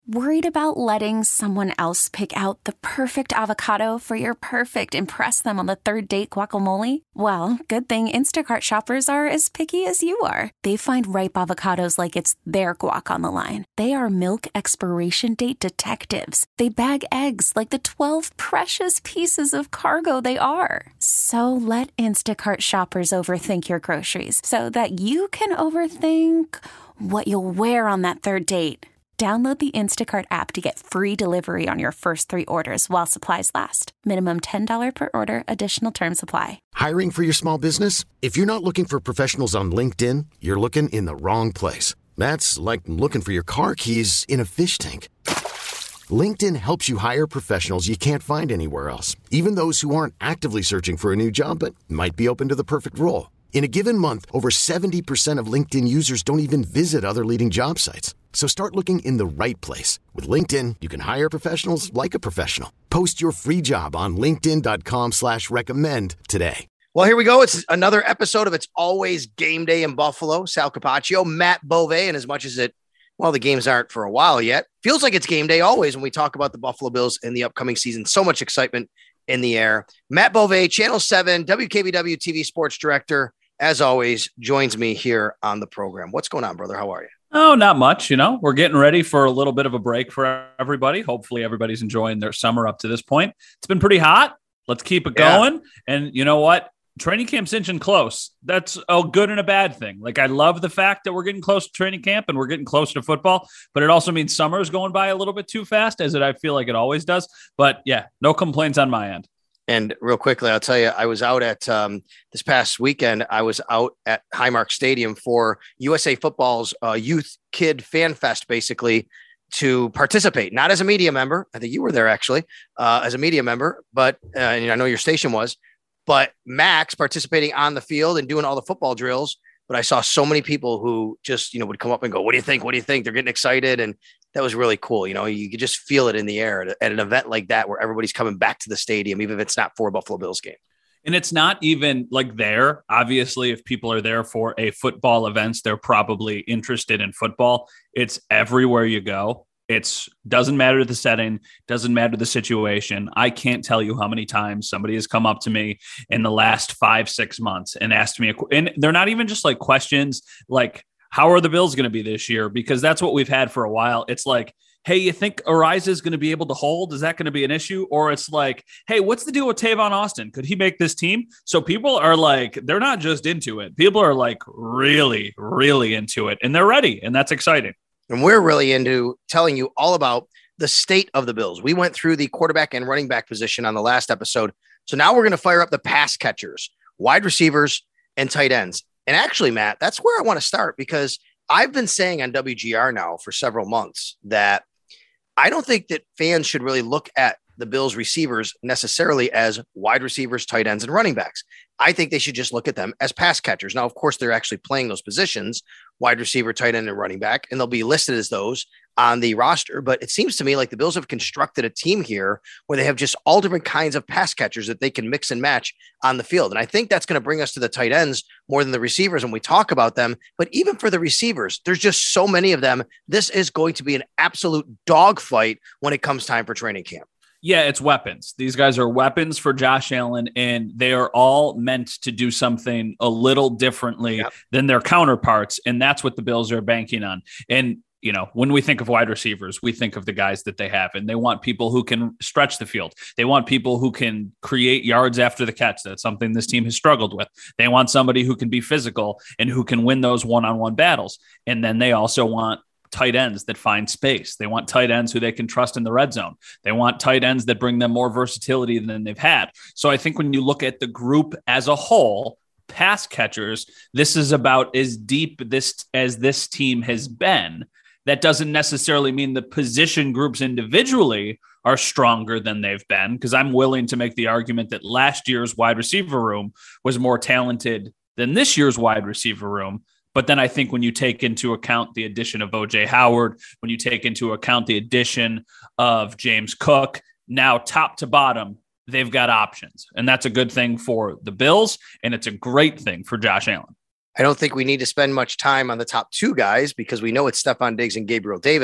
Worried about letting someone else pick out the perfect avocado for your perfect impress them on the third date guacamole? Well, good thing Instacart shoppers are as picky as you are. They find ripe avocados like it's their guac on the line. They are milk expiration date detectives. They bag eggs like the 12 precious pieces of cargo they are. So let Instacart shoppers overthink your groceries so that you can overthink what you'll wear on that third date. Download the Instacart app to get free delivery on your first 3 orders while supplies last. Minimum $10 per order. Additional terms apply. Hiring for your small business? If you're not looking for professionals on LinkedIn, you're looking in the wrong place. That's like looking for your car keys in a fish tank. LinkedIn helps you hire professionals you can't find anywhere else, even those who aren't actively searching for a new job but might be open to the perfect role. In a given month, over 70% of LinkedIn users don't even visit other leading job sites. So start looking in the right place. With LinkedIn, you can hire professionals like a professional. Post your free job on linkedin.com/recommend today. Well, here we go. It's another episode of It's Always Game Day in Buffalo. Sal Capaccio, Matt Bove, and as much as the games aren't for a while yet, feels like it's game day always when we talk about the Buffalo Bills in the upcoming season. So much excitement in the air. Matt Bove, Channel 7, WKBW TV sports director, as always, joins me here on the program. What's going on, brother? How are you? Oh, not much. We're getting ready for a little bit of a break for everybody. Hopefully everybody's enjoying their summer up to this point. It's been pretty hot. Let's keep it going. And you know what? Training camp's inching close. That's a good and a bad thing. Like, I love the fact that we're getting close to training camp and we're getting close to football, but it also means summer is going by a little bit too fast, as I feel like it always does. But yeah, no complaints on my end. And real quickly, I'll tell you, I was out at this past weekend. I was out at Highmark Stadium for USA Football's Youth Kid Fan Fest, basically to participate, not as a media member. I think you were there actually as a media member, but and I know your station was, but Max participating on the field and doing all the football drills. But I saw so many people who just, would come up and go, what do you think? What do you think? They're getting excited. And that was really cool. You could just feel it in the air at an event like that, where everybody's coming back to the stadium, even if it's not for a Buffalo Bills game. And it's not even like there. Obviously, if people are there for a football event, they're probably interested in football. It's everywhere you go. It doesn't matter the setting, doesn't matter the situation. I can't tell you how many times somebody has come up to me in the last 5-6 months and asked me, and they're not even just like questions like, how are the Bills going to be this year? Because that's what we've had for a while. It's like, hey, you think Ariza is going to be able to hold? Is that going to be an issue? Or it's like, hey, what's the deal with Tavon Austin? Could he make this team? So people are like, they're not just into it. People are like really, really into it, and they're ready. And that's exciting. And we're really into telling you all about the state of the Bills. We went through the quarterback and running back position on the last episode. So now we're going to fire up the pass catchers, wide receivers, and tight ends. And actually, Matt, that's where I want to start, because I've been saying on WGR now for several months that I don't think that fans should really look at the Bills receivers necessarily as wide receivers, tight ends, and running backs. I think they should just look at them as pass catchers. Now, of course, they're actually playing those positions, wide receiver, tight end, and running back, and they'll be listed as those on the roster. But it seems to me like the Bills have constructed a team here where they have just all different kinds of pass catchers that they can mix and match on the field. And I think that's going to bring us to the tight ends more than the receivers when we talk about them. But even for the receivers, there's just so many of them. This is going to be an absolute dogfight when it comes time for training camp. Yeah, it's weapons. These guys are weapons for Josh Allen, and they are all meant to do something a little differently than their counterparts, and that's what the Bills are banking on. And, when we think of wide receivers, we think of the guys that they have, and they want people who can stretch the field. They want people who can create yards after the catch. That's something this team has struggled with. They want somebody who can be physical and who can win those one-on-one battles. And then they also want tight ends that find space. They want tight ends who they can trust in the red zone. They want tight ends that bring them more versatility than they've had. So I think when you look at the group as a whole, pass catchers, this is about as deep as this team has been. That doesn't necessarily mean the position groups individually are stronger than they've been, because I'm willing to make the argument that last year's wide receiver room was more talented than this year's wide receiver room. But then I think when you take into account the addition of O.J. Howard, when you take into account the addition of James Cook, now top to bottom, they've got options. And that's a good thing for the Bills, and it's a great thing for Josh Allen. I don't think we need to spend much time on the top two guys, because we know it's Stephon Diggs and Gabriel Davis.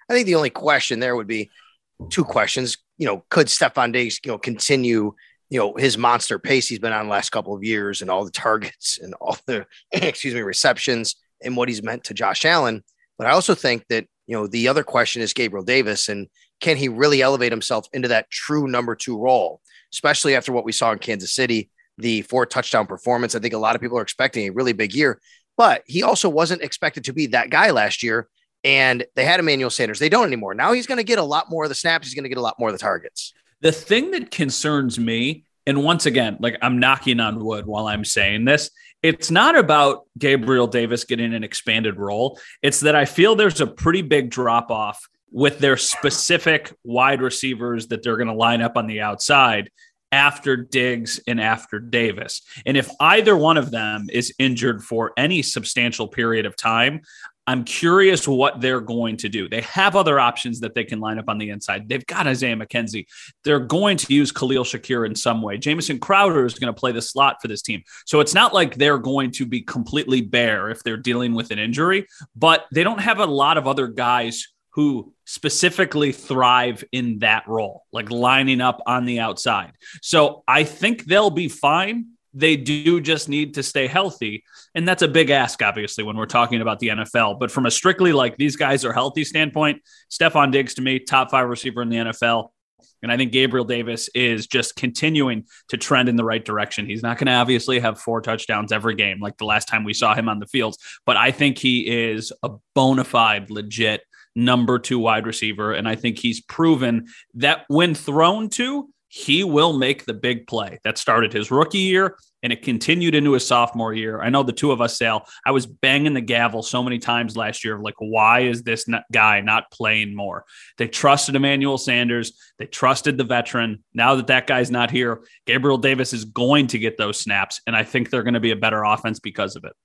I think the only question there would be two questions. Could Stefon Diggs, continue, his monster pace he's been on the last couple of years and all the targets and all the, receptions and what he's meant to Josh Allen. But I also think that, the other question is Gabriel Davis, and can he really elevate himself into that true number 2 role, especially after what we saw in Kansas City, the 4 touchdown performance. I think a lot of people are expecting a really big year, but he also wasn't expected to be that guy last year. And they had Emmanuel Sanders. They don't anymore. Now he's going to get a lot more of the snaps. He's going to get a lot more of the targets. The thing that concerns me, and once again, like I'm knocking on wood while I'm saying this, it's not about Gabriel Davis getting an expanded role. It's that I feel there's a pretty big drop off with their specific wide receivers that they're going to line up on the outside after Diggs and after Davis. And if either one of them is injured for any substantial period of time, I'm curious what they're going to do. They have other options that they can line up on the inside. They've got Isaiah McKenzie. They're going to use Khalil Shakir in some way. Jamison Crowder is going to play the slot for this team. So it's not like they're going to be completely bare if they're dealing with an injury, but they don't have a lot of other guys who specifically thrive in that role, like lining up on the outside. So I think they'll be fine. They do just need to stay healthy. And that's a big ask, obviously, when we're talking about the NFL. But from a strictly like these guys are healthy standpoint, Stefon Diggs, to me, top 5 receiver in the NFL. And I think Gabriel Davis is just continuing to trend in the right direction. He's not going to obviously have 4 touchdowns every game like the last time we saw him on the field. But I think he is a bona fide, legit number 2 wide receiver. And I think he's proven that when thrown to, he will make the big play. That started his rookie year and it continued into his sophomore year. I know the two of us, Sal, I was banging the gavel so many times last year of like, why is this guy not playing more? They trusted Emmanuel Sanders. They trusted the veteran. Now that guy's not here, Gabriel Davis is going to get those snaps. And I think they're going to be a better offense because of it.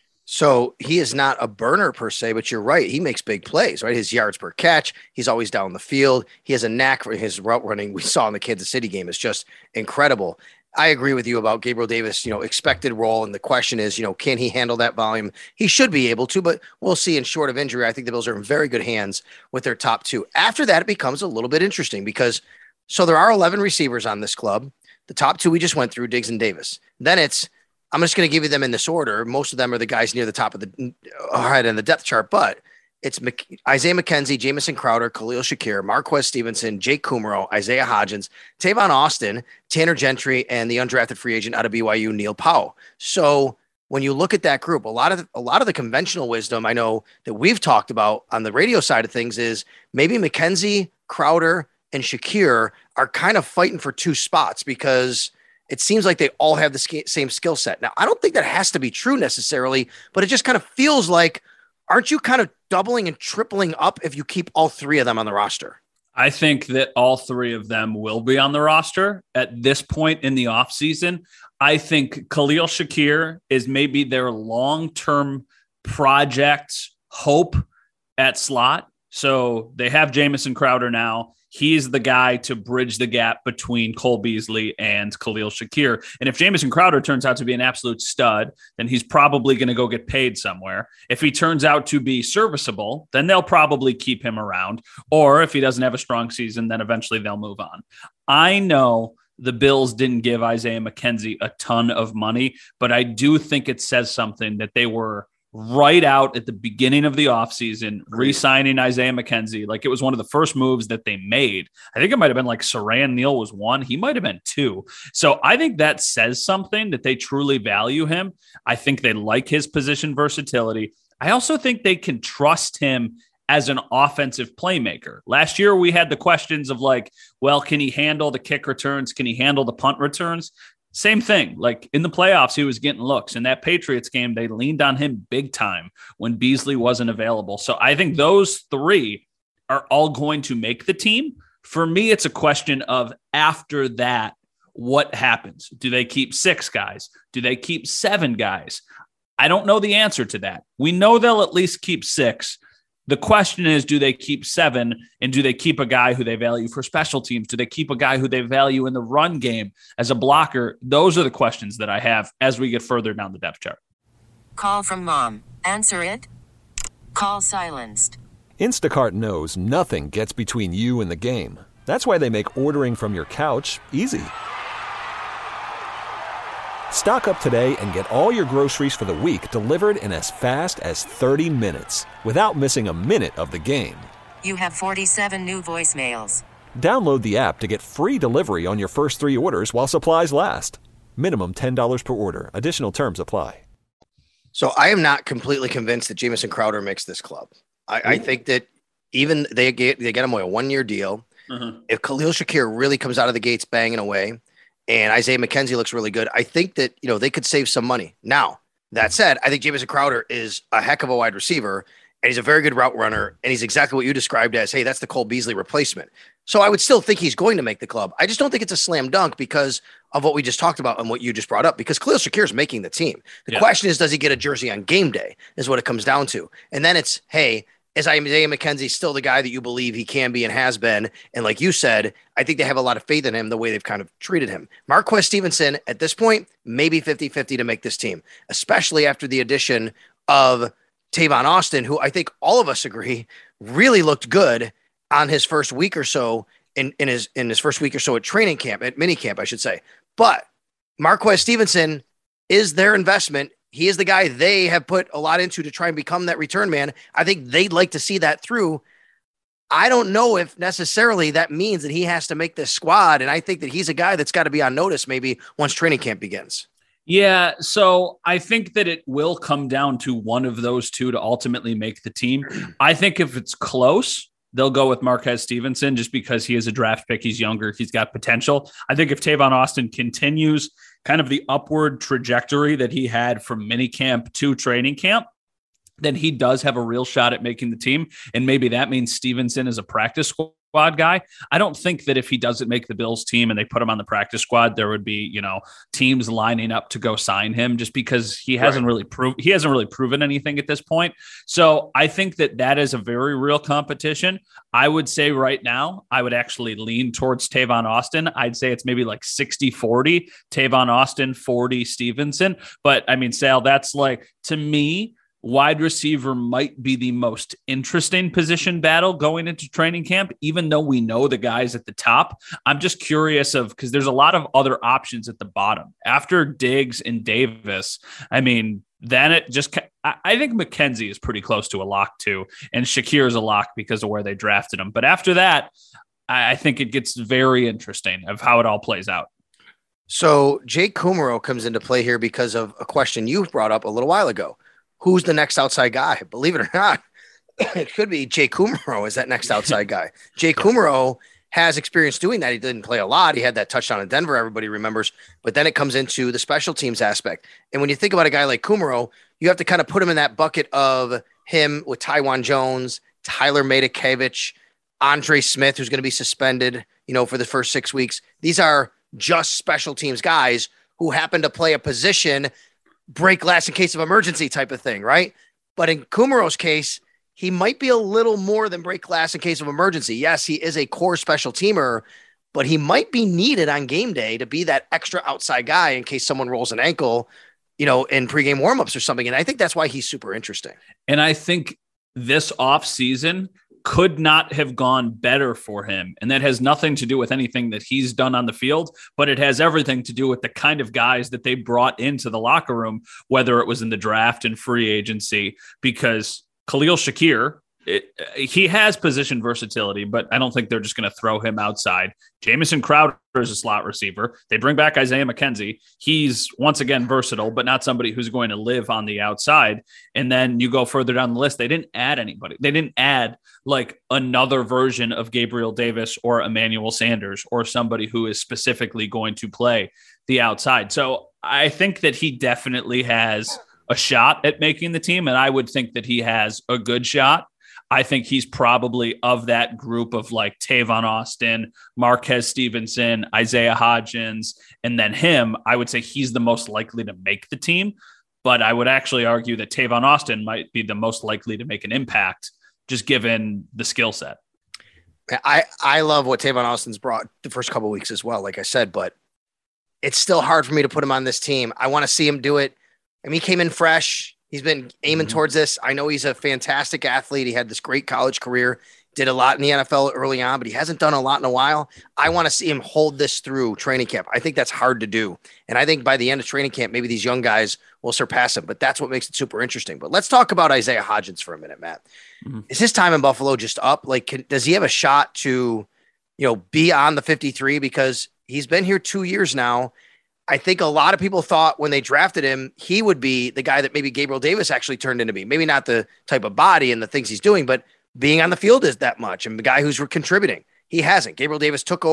So he is not a burner per se, but you're right. He makes big plays, right? His yards per catch, he's always down the field. He has a knack for his route running. We saw in the Kansas City game. It's just incredible. I agree with you about Gabriel Davis, expected role. And the question is, can he handle that volume? He should be able to, but we'll see. In short of injury, I think the Bills are in very good hands with their top 2. After that, it becomes a little bit interesting because there are 11 receivers on this club. The top 2 we just went through, Diggs and Davis. Then I'm just going to give you them in this order. Most of them are the guys near the top of the head in the depth chart, but it's Isaiah McKenzie, Jamison Crowder, Khalil Shakir, Marquez Stevenson, Jake Kumerow, Isaiah Hodgins, Tavon Austin, Tanner Gentry, and the undrafted free agent out of BYU, Neil Powell. So when you look at that group, a lot of the conventional wisdom I know that we've talked about on the radio side of things is maybe McKenzie, Crowder, and Shakir are kind of fighting for 2 spots because it seems like they all have the same skill set. Now, I don't think that has to be true necessarily, but it just kind of feels like, aren't you kind of doubling and tripling up if you keep all 3 of them on the roster? I think that all 3 of them will be on the roster at this point in the offseason. I think Khalil Shakir is maybe their long-term project hope at slot. So they have Jamison Crowder now. He's the guy to bridge the gap between Cole Beasley and Khalil Shakir. And if Jamison Crowder turns out to be an absolute stud, then he's probably going to go get paid somewhere. If he turns out to be serviceable, then they'll probably keep him around. Or if he doesn't have a strong season, then eventually they'll move on. I know the Bills didn't give Isaiah McKenzie a ton of money, but I do think it says something that they were right out at the beginning of the offseason, re-signing Isaiah McKenzie. Like it was one of the first moves that they made. I think it might have been like Saran Neal was 1. He might have been 2. So I think that says something that they truly value him. I think they like his position versatility. I also think they can trust him as an offensive playmaker. Last year, we had the questions of like, well, can he handle the kick returns? Can he handle the punt returns? Same thing. Like in the playoffs, he was getting looks. In that Patriots game, they leaned on him big time when Beasley wasn't available. So I think those 3 are all going to make the team. For me, it's a question of after that, what happens? Do they keep 6 guys? Do they keep 7 guys? I don't know the answer to that. We know they'll at least keep 6. The question is, do they keep 7, and do they keep a guy who they value for special teams? Do they keep a guy who they value in the run game as a blocker? Those are the questions that I have as we get further down the depth chart. Call from mom. Answer it. Call silenced. Instacart knows nothing gets between you and the game. That's why they make ordering from your couch easy. Stock up today and get all your groceries for the week delivered in as fast as 30 minutes without missing a minute of the game. You have 47 new voicemails. Download the app to get free delivery on your first 3 orders while supplies last. Minimum $10 per order. Additional terms apply. So I am not completely convinced that Jamison Crowder makes this club. I think that even they get him a 1-year deal. Mm-hmm. If Khalil Shakir really comes out of the gates banging away and Isaiah McKenzie looks really good, I think that, they could save some money. Now, that said, I think Jamison Crowder is a heck of a wide receiver, and he's a very good route runner, and he's exactly what you described as, hey, that's the Cole Beasley replacement. So I would still think he's going to make the club. I just don't think it's a slam dunk because of what we just talked about and what you just brought up, because Khalil Shakir is making the team. The question is, does he get a jersey on game day is what it comes down to. And then it's, hey, is Isaiah McKenzie still the guy that you believe he can be and has been? And like you said, I think they have a lot of faith in him the way they've kind of treated him. Marquez Stevenson, at this point, maybe 50-50 to make this team, especially after the addition of Tavon Austin, who I think all of us agree really looked good on his first week or so in his first week or so at training camp, at mini camp, I should say. But Marquez Stevenson is their investment. He is the guy they have put a lot into to try and become that return man. I think they'd like to see that through. I don't know if necessarily that means that he has to make this squad. And I think that he's a guy that's got to be on notice maybe once training camp begins. Yeah, so I think that it will come down to one of those two to ultimately make the team. I think if it's close, they'll go with Marquez Stevenson just because he is a draft pick. He's younger. He's got potential. I think if Tavon Austin continues kind of the upward trajectory that he had from minicamp to training camp, then he does have a real shot at making the team. And maybe that means Stevenson is a practice squad guy. I don't think that if he doesn't make the Bills team and they put him on the practice squad, there would be, teams lining up to go sign him just because he hasn't really proven anything at this point. So I think that is a very real competition. I would say right now, I would actually lean towards Tavon Austin. I'd say it's maybe like 60-40 Tavon Austin, 40 Stevenson. But I mean, Sal, that's like, to me, wide receiver might be the most interesting position battle going into training camp, even though we know the guys at the top. I'm just curious because there's a lot of other options at the bottom. After Diggs and Davis, I mean, then it just – I think McKenzie is pretty close to a lock too, and Shakir is a lock because of where they drafted him. But after that, I think it gets very interesting of how it all plays out. So Jake Kumerow comes into play here because of a question you brought up a little while ago. Who's the next outside guy? Believe it or not, it could be Jake Kumerow as that next outside guy. Jake Kumerow has experience doing that. He didn't play a lot. He had that touchdown in Denver, everybody remembers. But then it comes into the special teams aspect. And when you think about a guy like Kumerow, you have to kind of put him in that bucket of him with Taiwan Jones, Tyler Matakevich, Andre Smith, who's going to be suspended, for the first 6 weeks. These are just special teams guys who happen to play a position, break glass in case of emergency type of thing, right? But in Kumerow's case, he might be a little more than break glass in case of emergency. Yes, he is a core special teamer, but he might be needed on game day to be that extra outside guy in case someone rolls an ankle, in pregame warmups or something. And I think that's why he's super interesting. And I think this offseason could not have gone better for him. And that has nothing to do with anything that he's done on the field, but it has everything to do with the kind of guys that they brought into the locker room, whether it was in the draft and free agency, because Khalil Shakir, he has position versatility, but I don't think they're just going to throw him outside. Jamison Crowder is a slot receiver. They bring back Isaiah McKenzie. He's once again versatile, but not somebody who's going to live on the outside. And then you go further down the list. They didn't add anybody. They didn't add like another version of Gabriel Davis or Emmanuel Sanders or somebody who is specifically going to play the outside. So I think that he definitely has a shot at making the team. And I would think that he has a good shot. I think he's probably of that group of like Tavon Austin, Marquez Stevenson, Isaiah Hodgins, and then him. I would say he's the most likely to make the team, but I would actually argue that Tavon Austin might be the most likely to make an impact just given the skill set. I love what Tavon Austin's brought the first couple of weeks as well, like I said, but it's still hard for me to put him on this team. I want to see him do it. I mean, he came in fresh. He's been aiming towards this. I know he's a fantastic athlete. He had this great college career, did a lot in the NFL early on, but he hasn't done a lot in a while. I want to see him hold this through training camp. I think that's hard to do. And I think by the end of training camp, maybe these young guys will surpass him, but that's what makes it super interesting. But let's talk about Isaiah Hodgins for a minute, Matt. Is his time in Buffalo just up? Like, does he have a shot to, be on the 53? Because he's been here 2 years now. I think a lot of people thought when they drafted him, he would be the guy that maybe Gabriel Davis actually turned into be. Maybe not the type of body and the things he's doing, but being on the field is that much. And the guy who's contributing, he hasn't. Gabriel Davis took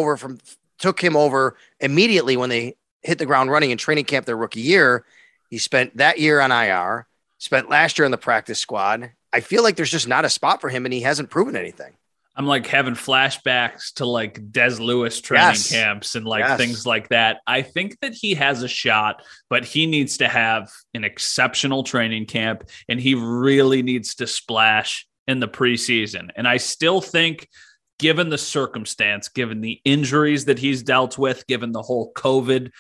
him over immediately when they hit the ground running in training camp their rookie year. He spent that year on IR, spent last year on the practice squad. I feel like there's just not a spot for him, and he hasn't proven anything. I'm like having flashbacks to like Des Lewis training camps and things like that. I think that he has a shot, but he needs to have an exceptional training camp, and he really needs to splash in the preseason. And I still think, given the circumstance, given the injuries that he's dealt with, given the whole the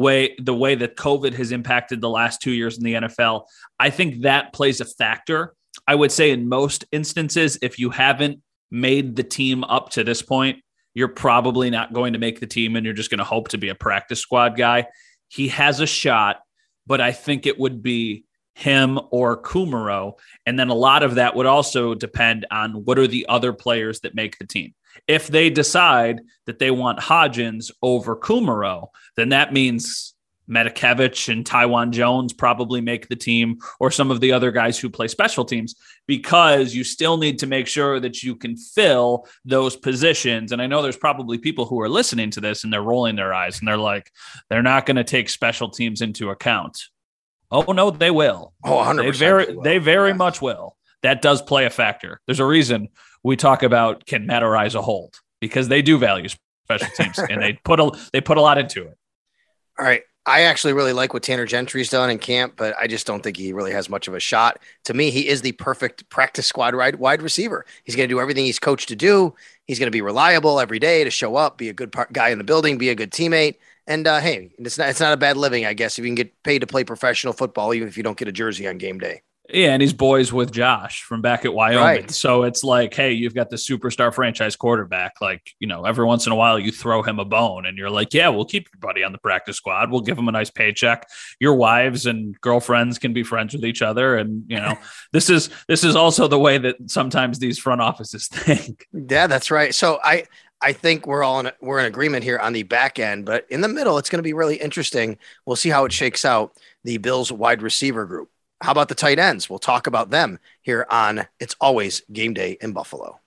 way that COVID has impacted the last 2 years in the NFL, I think that plays a factor. I would say in most instances, if you haven't made the team up to this point, you're probably not going to make the team, and you're just going to hope to be a practice squad guy. He has a shot, but I think it would be him or Kumerow. And then a lot of that would also depend on what are the other players that make the team. If they decide that they want Hodgins over Kumerow, then that means Metakevich and Taiwan Jones probably make the team, or some of the other guys who play special teams, because you still need to make sure that you can fill those positions. And I know there's probably people who are listening to this and they're rolling their eyes and they're like, they're not going to take special teams into account. Oh, no, they will. Oh, 100%. They very much will. That does play a factor. There's a reason we talk about, can Matt Araiza hold? Because they do value special teams and they put a lot into it. All right. I actually really like what Tanner Gentry's done in camp, but I just don't think he really has much of a shot. To me, he is the perfect practice squad wide receiver. He's going to do everything he's coached to do. He's going to be reliable every day to show up, be a good guy in the building, be a good teammate. And hey, it's not a bad living, I guess, if you can get paid to play professional football, even if you don't get a jersey on game day. Yeah, and he's boys with Josh from back at Wyoming. Right. So it's like, hey, you've got the superstar franchise quarterback. Like, every once in a while you throw him a bone and you're like, yeah, we'll keep your buddy on the practice squad. We'll give him a nice paycheck. Your wives and girlfriends can be friends with each other. And, this is also the way that sometimes these front offices think. Yeah, that's right. So I think we're in agreement here on the back end, but in the middle, it's going to be really interesting. We'll see how it shakes out, the Bills wide receiver group. How about the tight ends? We'll talk about them here on It's Always Game Day in Buffalo.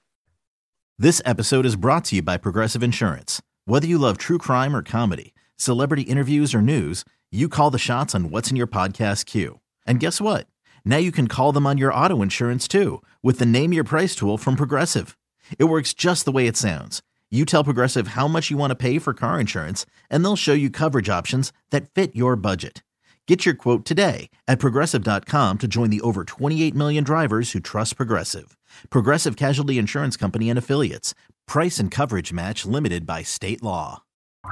This episode is brought to you by Progressive Insurance. Whether you love true crime or comedy, celebrity interviews or news, you call the shots on what's in your podcast queue. And guess what? Now you can call them on your auto insurance too, with the Name Your Price tool from Progressive. It works just the way it sounds. You tell Progressive how much you want to pay for car insurance, and they'll show you coverage options that fit your budget. Get your quote today at Progressive.com to join the over 28 million drivers who trust Progressive. Progressive Casualty Insurance Company and Affiliates. Price and coverage match limited by state law.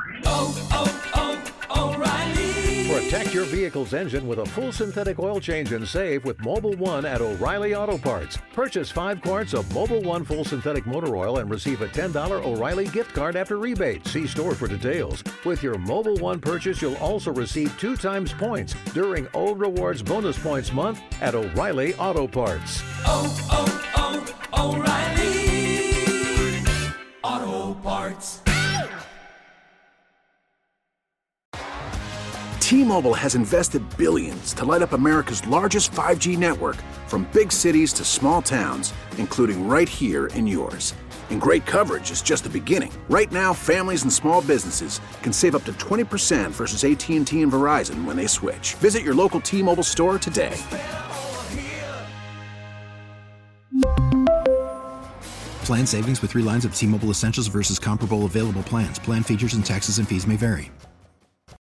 O'Reilly. Protect your vehicle's engine with a full synthetic oil change and save with Mobil 1 at O'Reilly Auto Parts. Purchase 5 quarts of Mobil 1 full synthetic motor oil and receive a $10 O'Reilly gift card after rebate. See store for details. With your Mobil 1 purchase, you'll also receive 2 times points during O Rewards Bonus Points Month at O'Reilly Auto Parts. O'Reilly Auto Parts. T-Mobile has invested billions to light up America's largest 5G network, from big cities to small towns, including right here in yours. And great coverage is just the beginning. Right now, families and small businesses can save up to 20% versus AT&T and Verizon when they switch. Visit your local T-Mobile store today. Plan savings with 3 lines of T-Mobile Essentials versus comparable available plans. Plan features and taxes and fees may vary.